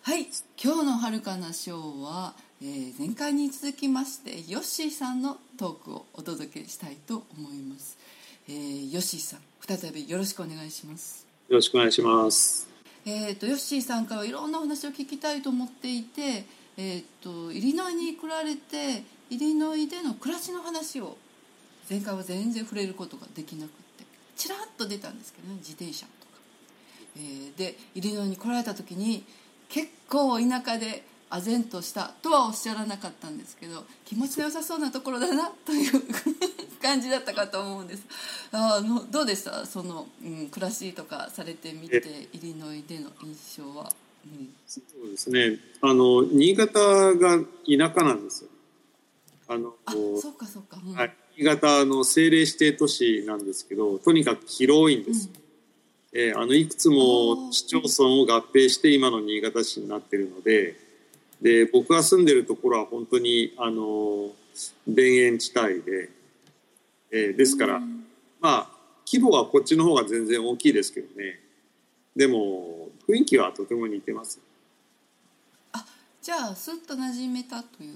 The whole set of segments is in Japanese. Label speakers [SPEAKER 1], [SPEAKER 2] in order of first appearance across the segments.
[SPEAKER 1] はい、今日のはるかなショーは、前回に続きましてヨッシーさんのトークをお届けしたいと思います。ヨッシーさん、再びよろしくお願いします。
[SPEAKER 2] よろしくお願いします。
[SPEAKER 1] ヨッシーさんからいろんなお話を聞きたいと思っていて、イリノイに来られてイリノイでの暮らしの話を前回は全然触れることができなくて、ちらっと出たんですけどね、自転車とか、でイリノイに来られた時に結構田舎で唖然としたとはおっしゃらなかったんですけど、気持ちの良さそうなところだなという感じだったかと思うんです。どうでしたその、暮らしとかされてみてイリノイでの印象は。
[SPEAKER 2] そうですね、新潟が田舎なんですよ。
[SPEAKER 1] そうかそうか、
[SPEAKER 2] はい、新潟の政令指定都市なんですけど、とにかく広いんです。いくつも市町村を合併して今の新潟市になっているので、僕が住んでるところは本当に田園地帯で、ですから、まあ規模はこっちの方が全然大きいですけどね。でも雰囲気はとても似てます。
[SPEAKER 1] じゃあスッと馴染めたという、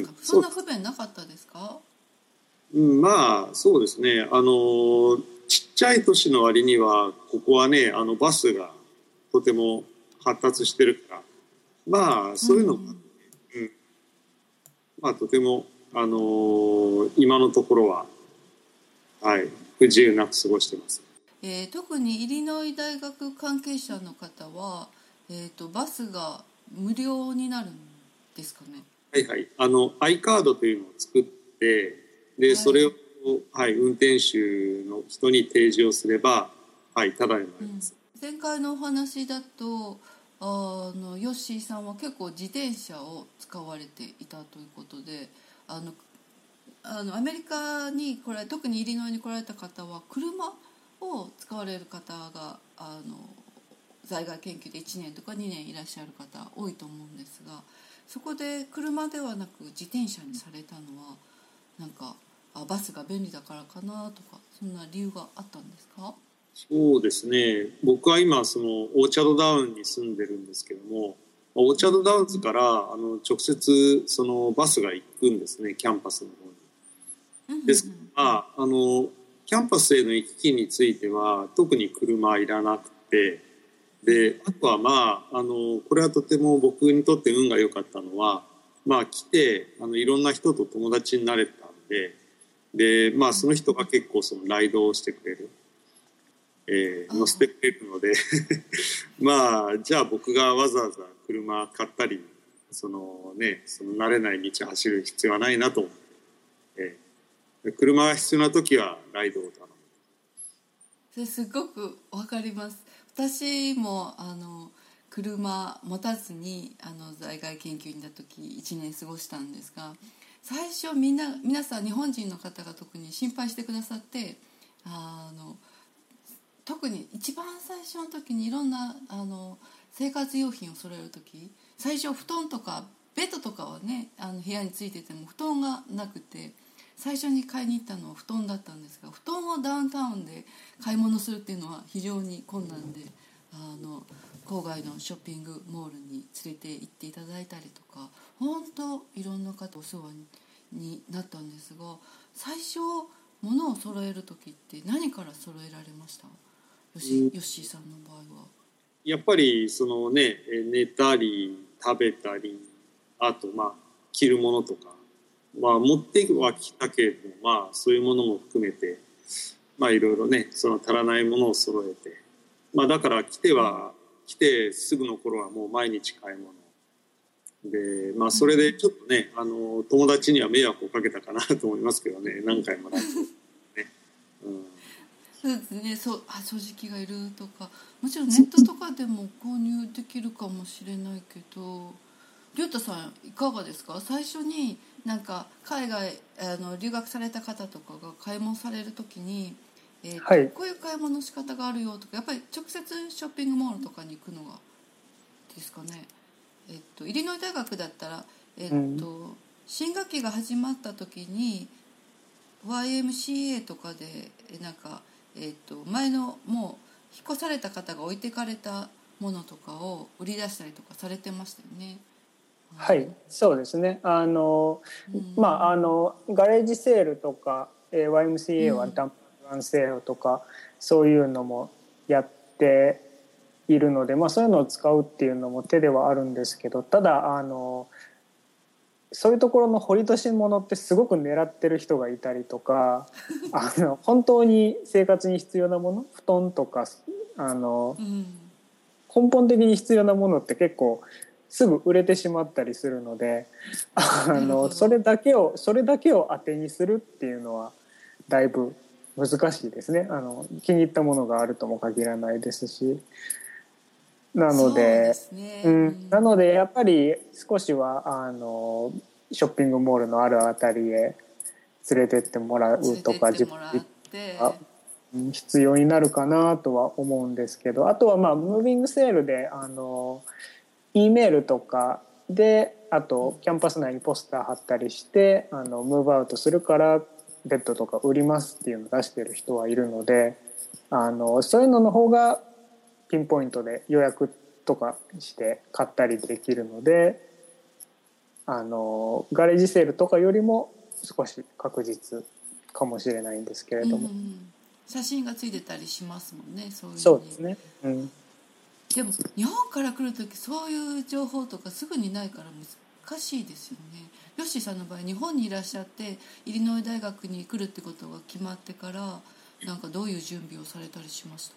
[SPEAKER 1] そんな不便なかったですか？
[SPEAKER 2] まあそうですね、ちっちゃい都市の割にはここはね、バスがとても発達してるから、まあそういうのが、まあとても、今のところは、はい、不自由なく過ごしてます。
[SPEAKER 1] 特にイリノイ大学関係者の方は、バスが無料になるんですかね？
[SPEAKER 2] はいはい、i カードというのを作って、でそれを、運転手の人に提示をすれば、タダになります。
[SPEAKER 1] 前回のお話だとヨッシーさんは結構自転車を使われていたということで、アメリカに特にイリノイに来られた方は車を使われる方が在外研究で1年とか2年いらっしゃる方多いと思うんですが、そこで車ではなく自転車にされたのはなんかバスが便利だからかなとか、そんな理由があったんですか？
[SPEAKER 2] そうですね、僕は今そのオーチャードダウンに住んでるんですけども、オーチャードダウンズから直接そのバスが行くんですね、キャンパスの方に。ですから、キャンパスへの行き来については特に車はいらなくて、であとはこれはとても僕にとって運が良かったのは、来ていろんな人と友達になれたんで、その人が結構そのライドをしてくれる、乗せてくれるのでじゃあ僕がわざわざ車買ったりその慣れない道走る必要はないなと思って、車が必要な時はライドを頼む。
[SPEAKER 1] それすごくわかります。私も車持たずに在外研究にいた時1年過ごしたんですが、最初皆さん日本人の方が特に心配してくださって、特に一番最初の時にいろんな生活用品を揃える時、最初布団とかベッドとかはね部屋についてても布団がなくて、最初に買いに行ったのは布団だったんですが、布団をダウンタウンで買い物するっていうのは非常に困難で、郊外のショッピングモールに連れて行っていただいたりとか、本当いろんな方お世話になったんですが、最初物を揃える時って何から揃えられました？ヨッシーさんの場合は。
[SPEAKER 2] やっぱりそのね、寝たり食べたり、あと着るものとか、持ってはきたけれども、そういうものも含めていろいろね、その足らないものを揃えて、だから来てすぐの頃はもう毎日買い物で、それでちょっとね、友達には迷惑をかけたかなと思いますけどね、何回もね。
[SPEAKER 1] そうですね、掃除機がいるとか、もちろんネットとかでも購入できるかもしれないけど、りょうたさんいかがですか？最初になんか海外留学された方とかが買い物されるときに、こういう買い物の仕方があるよとか、やっぱり直接ショッピングモールとかに行くのがですかね。イリノイ大学だったら、新学期が始まった時に YMCA とかでなんか、前のもう引っ越された方が置いてかれたものとかを売り出したりとかされてましたよね。
[SPEAKER 3] はい、そうですね。ガレージセールとか、YMCA はダンパンセールとか、そういうのもやっているので、そういうのを使うっていうのも手ではあるんですけど、ただそういうところの掘り出し物ってすごく狙ってる人がいたりとか本当に生活に必要なもの、布団とか根本的に必要なものって結構すぐ売れてしまったりするのでそれだけを当てにするっていうのはだいぶ難しいですね。気に入ったものがあるとも限らないですし。なので、なのでやっぱり少しはショッピングモールのあるあたりへ連れてってもらうとか自分が必要になるかなとは思うんですけど、あとはムービングセールでE メールとかで、あとキャンパス内にポスター貼ったりしてムーブアウトするからベッドとか売りますっていうのを出してる人はいるので、そういうのの方がピンポイントで予約とかして買ったりできるので、ガレージセールとかよりも少し確実かもしれないんですけれども、
[SPEAKER 1] 写真がついてたりしますもんね。
[SPEAKER 3] そうですね、
[SPEAKER 1] でも日本から来るときそういう情報とかすぐにないから難しいですよね。ヨッシーさんの場合日本にいらっしゃってイリノイ大学に来るってことが決まってからなんかどういう準備をされたりしました？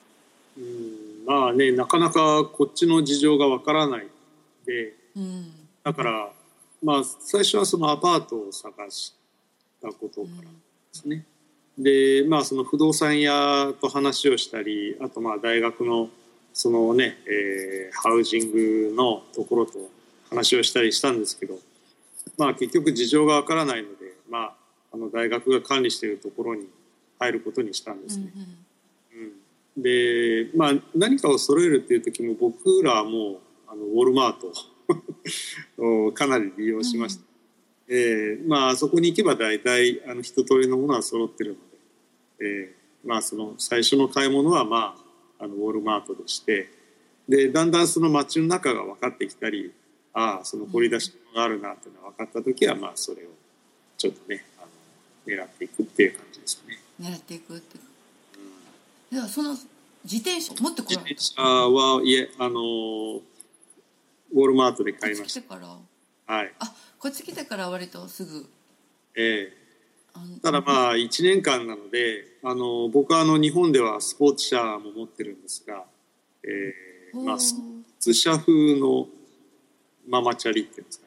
[SPEAKER 2] なかなかこっちの事情がわからないで、だから最初はそのアパートを探したことからですね、でその不動産屋と話をしたり、あと大学のそのね、ハウジングのところと話をしたりしたんですけど、結局事情がわからないので、大学が管理しているところに入ることにしたんですね。で何かを揃えるっていう時も僕らはもうウォルマートをかなり利用しました。そこに行けば大体一通りのものは揃ってるので、その最初の買い物はウォルマートでして、でだんだんその街の中が分かってきたり、その掘り出し物があるなっていうのが分かった時はそれをちょっとね狙っていくっていう感じですね。
[SPEAKER 1] 狙っていくってではその自転車持ってこられた？
[SPEAKER 2] 自転車はいえウォルマートで買いました。
[SPEAKER 1] こっち来てから割とすぐ。
[SPEAKER 2] ただ1年間なので僕は日本ではスポーツ車も持ってるんですが、スポーツ車風のママチャリっていうん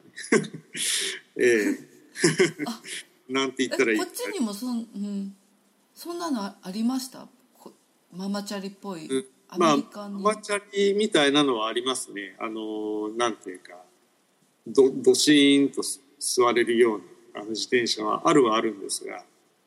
[SPEAKER 2] ですかね。なんて言ったらいい
[SPEAKER 1] こっちにもそんなのありました？ママチャリっぽい、アメリカに
[SPEAKER 2] ママチャリみたいなのはありますね。なんていうかどしーんと座れるような自転車はあるんですが、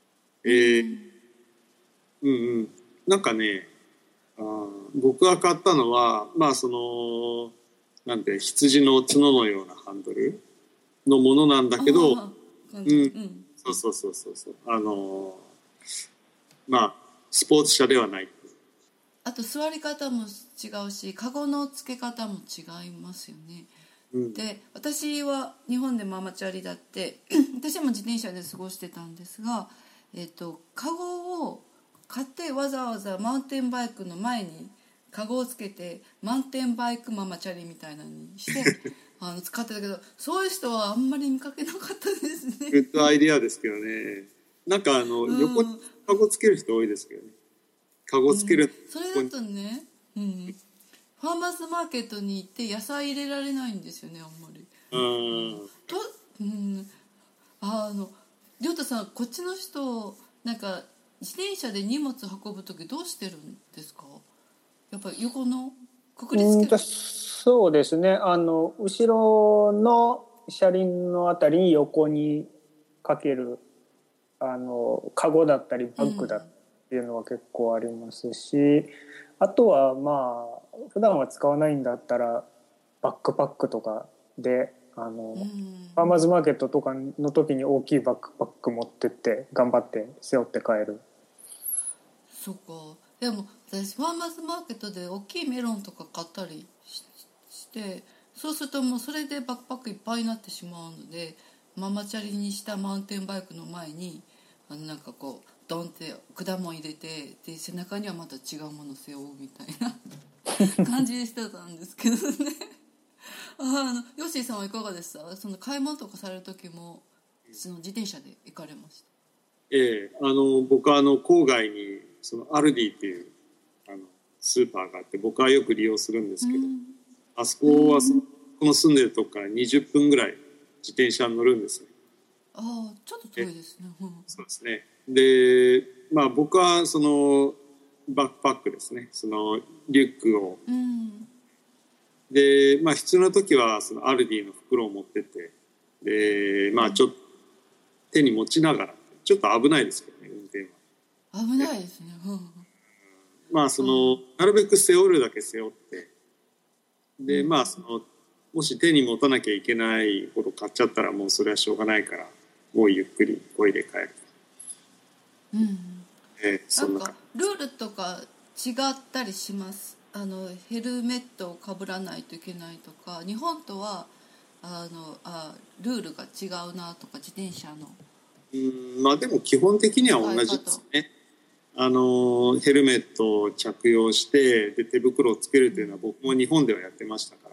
[SPEAKER 2] なんかね僕が買ったのはそのなんて羊の角のようなハンドルのものなんだけど、そうスポーツ車ではない。
[SPEAKER 1] あと座り方も違うしカゴの付け方も違いますよね。で私は日本でママチャリだって私も自転車で過ごしてたんですが、カゴを買ってわざわざマウンテンバイクの前にカゴをつけてマウンテンバイクママチャリみたいなのにして使ってたけど、そういう人はあんまり見かけなかったですね。
[SPEAKER 2] グッドアイディアですけどね。なんか横にカゴつける人多いですけどね。カゴつける、
[SPEAKER 1] それだとね、ファーマーズマーケットに行って野菜入れられないんですよね、あんまり。りょうたさん、こっちの人なんか自転車で荷物運ぶ時どうしてるんですか？やっぱり横のくくりつける？
[SPEAKER 3] そうですね、後ろの車輪のあたりに横にかけるカゴだったりバッグだっていうのは結構ありますし、あとは普段は使わないんだったらバックパックとかでファーマーズマーケットとかの時に大きいバックパック持ってって頑張って背負って帰る。
[SPEAKER 1] そうか。でも私ファーマーズマーケットで大きいメロンとか買ったりしてそうするともうそれでバックパックいっぱいになってしまうのでママチャリにしたマウンテンバイクの前になんかこうドンって果物入れてで背中にはまた違うものを背負うみたいな感じでしてたんですけどねヨッシーさんはいかがでした？その買い物とかされる時もその自転車で行かれました？
[SPEAKER 2] 僕は郊外にそのアルディっていうスーパーがあって僕はよく利用するんですけど、あそこはこの住んでるとこから20分ぐらい自転車に乗るんですね。
[SPEAKER 1] ああ、ちょっと遠いですね。
[SPEAKER 2] そうですね。で、まあ僕はそのバックパックですね。そのリュックを、で、まあ必要な時はそのアルディの袋を持ってって、で、まあちょっと手に持ちながら、ちょっと危ないですけどね、運転は。
[SPEAKER 1] 危ないですね。
[SPEAKER 2] まあなるべく背負るだけ背負って、で、まあもし手に持たなきゃいけないこと買っちゃったらもうそれはしょうがないから、もうゆっくりこいで帰る。
[SPEAKER 1] なんかルールとか違ったりします？ヘルメットをかぶらないといけないとか、日本とはルールが違うなとか、自転車の。
[SPEAKER 2] まあでも基本的には同じですね。ヘルメットを着用してで手袋をつけるというのは僕も日本ではやってましたから。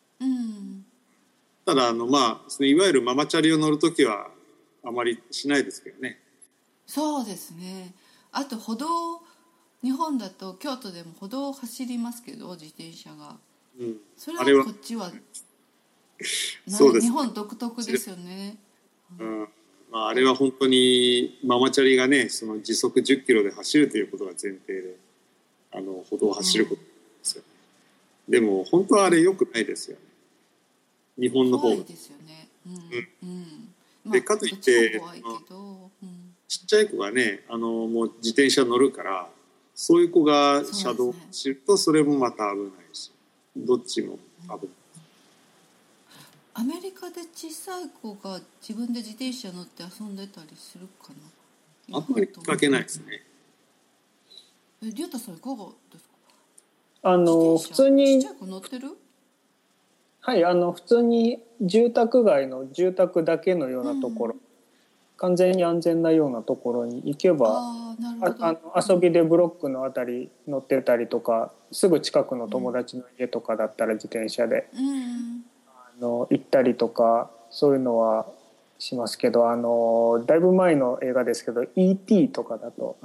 [SPEAKER 2] ただまあいわゆるママチャリを乗るときはあまりしないですけどね。
[SPEAKER 1] そうですね。あと日本だと京都でも歩道を走りますけど自転車が、それはこっちはそうです、ね、日本独特ですよね。
[SPEAKER 2] まあ、あれは本当にママチャリがねその時速10キロで走るということが前提で歩道を走ることですよね。でも本当はあれ良くないですよね。日本の方が
[SPEAKER 1] 怖いですよね。
[SPEAKER 2] でかといってちっちゃい子がねもう自転車乗るからそういう子が車道を走るとそれもまた危ないし、どっちも危ない。
[SPEAKER 1] アメリカで小さい子が自分で自転車乗って遊んでたりするかな？
[SPEAKER 2] あんまり見かけないですね。
[SPEAKER 1] リュウタさんいかがですか？
[SPEAKER 3] 普通に
[SPEAKER 1] ちっちゃい子乗ってる？
[SPEAKER 3] はい、普通に住宅街の住宅だけのようなところ、完全に安全なようなところに行けば遊びでブロックのあたり乗ってたりとか、すぐ近くの友達の家とかだったら自転車で、行ったりとかそういうのはしますけど、だいぶ前の映画ですけど E.T. とかだと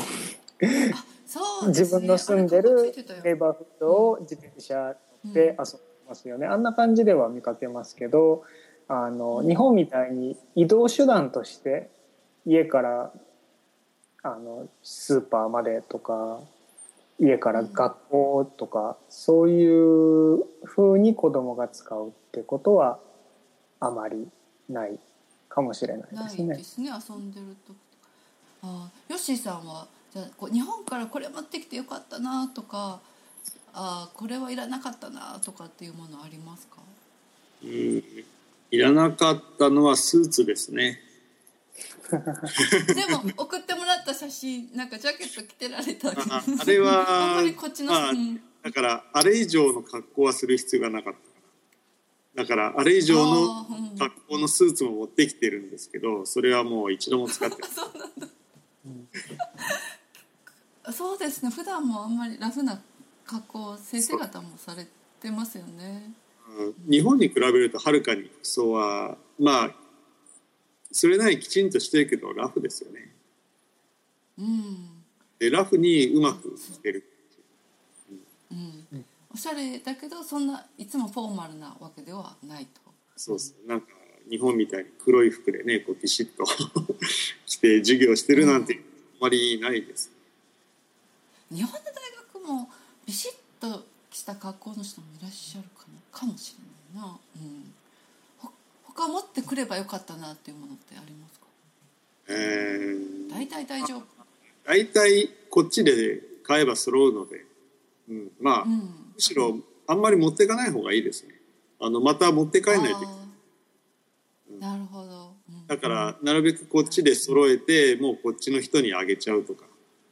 [SPEAKER 3] 自分の住んでるネイバーフッドを自転車で遊んでますよね。あんな感じでは見かけますけど、日本みたいに移動手段として家からスーパーまでとか家から学校とか、そういう風に子供が使うってことはあまりないかもしれないですね。
[SPEAKER 1] ないですね、遊んでると。ヨッシーさんはじゃあ日本からこれ持ってきてよかったなとか、これはいらなかったなとかっていうものありますか？
[SPEAKER 2] いらなかったのはスーツですね。
[SPEAKER 1] でも送ってもらった写真なんかジャケット着てられた
[SPEAKER 2] あれはあんまりこっちの、だからあれ以上の格好はする必要がなかった。だからあれ以上の格好のスーツも持ってきてるんですけど、それはもう一度も使ってない。
[SPEAKER 1] そうなんだ。そうですね、普段もあんまりラフな格好先生方もされてますよね。
[SPEAKER 2] 日本に比べるとはるかに服装はまあそれなりにきちんとしてるけどラフですよね。でラフにうまく着てる。
[SPEAKER 1] おしゃれだけどそんないつもフォーマルなわけではないと。
[SPEAKER 2] そうです。なんか日本みたいに黒い服でねこうビシッと着て授業してるなんてあまりないです。
[SPEAKER 1] 日本の大学もビシッとした格好の人もいらっしゃるかもしれないな。他持ってくればよかったなっていうものってありますか？大体大丈夫。
[SPEAKER 2] 大体こっちで買えば揃うので、まあ、むしろあんまり持っていかない方がいいですね。また持って帰らないといけない。
[SPEAKER 1] なるほど。
[SPEAKER 2] だからなるべくこっちで揃えてもうこっちの人にあげちゃうとか、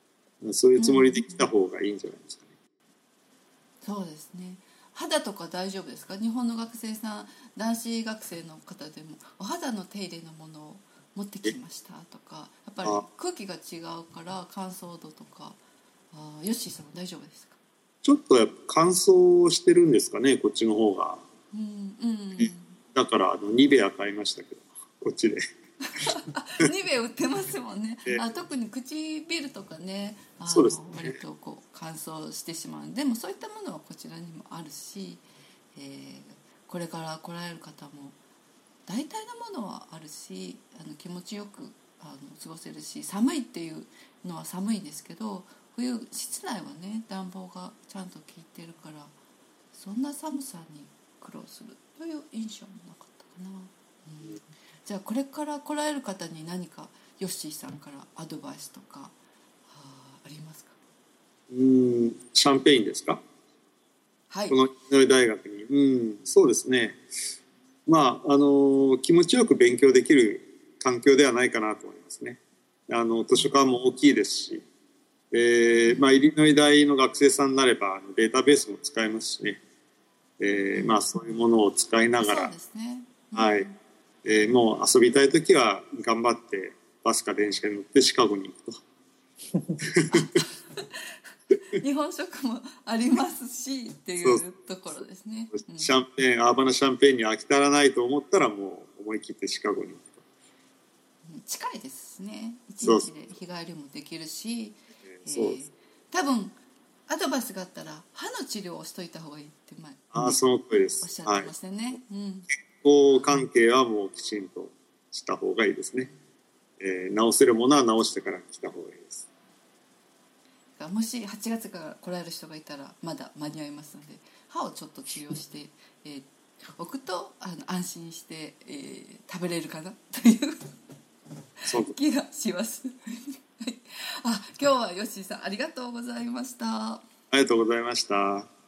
[SPEAKER 2] そういうつもりで来た方がいいんじゃないですかね。
[SPEAKER 1] そうですね。肌とか大丈夫ですか？日本の学生さん、男子学生の方でもお肌の手入れのものを持ってきましたとか、やっぱり空気が違うから乾燥度とか、ヨッシーさんは大丈夫ですか？
[SPEAKER 2] ちょっとやっぱ乾燥してるんですかね、こっちの方が。だからニベア買いましたけど、こっちで。
[SPEAKER 1] ニベア売ってますもんね。特に唇とかね、
[SPEAKER 2] そうですね、
[SPEAKER 1] 割とこう乾燥してしまう。でもそういったものはこちらにもあるし、これから来られる方も大体のものはあるし、気持ちよく過ごせるし、寒いっていうのは寒いですけど、冬室内はね暖房がちゃんと効いてるから、そんな寒さに苦労するという印象もなかったかな。じゃあこれから来られる方に何かヨッシーさんからアドバイスとかありますか？
[SPEAKER 2] シャンペーンですか？
[SPEAKER 1] はい。
[SPEAKER 2] この井上大学に。そうですね。まあ気持ちよく勉強できる環境ではないかなと思いますね。図書館も大きいですし、イリノイ大の学生さんになればデータベースも使えますしね。そういうものを使いながら、
[SPEAKER 1] そうですね。
[SPEAKER 2] はい。もう遊びたいときは頑張ってバスか電車に乗ってシカゴに行く
[SPEAKER 1] と日本食もありますしっていうところですね。
[SPEAKER 2] シャンペーン、アーバナシャンペーンに飽き足らないと思ったらもう思い切ってシカゴに行くと。
[SPEAKER 1] 近いですね。一日で日帰りもできるし、多分アドバイスがあったら歯の治療をしといた方がいいって
[SPEAKER 2] その通りです。
[SPEAKER 1] おっしゃってましたね。
[SPEAKER 2] 健康関係はもうきちんとした方がいいですね。治せるものは治してから来た方がいいです。
[SPEAKER 1] もし8月から来られる人がいたらまだ間に合いますので、歯をちょっと治療して、おくと安心して、食べれるかなという気がします今日はヨッシーさんありがとうございました。
[SPEAKER 2] ありがとうございました。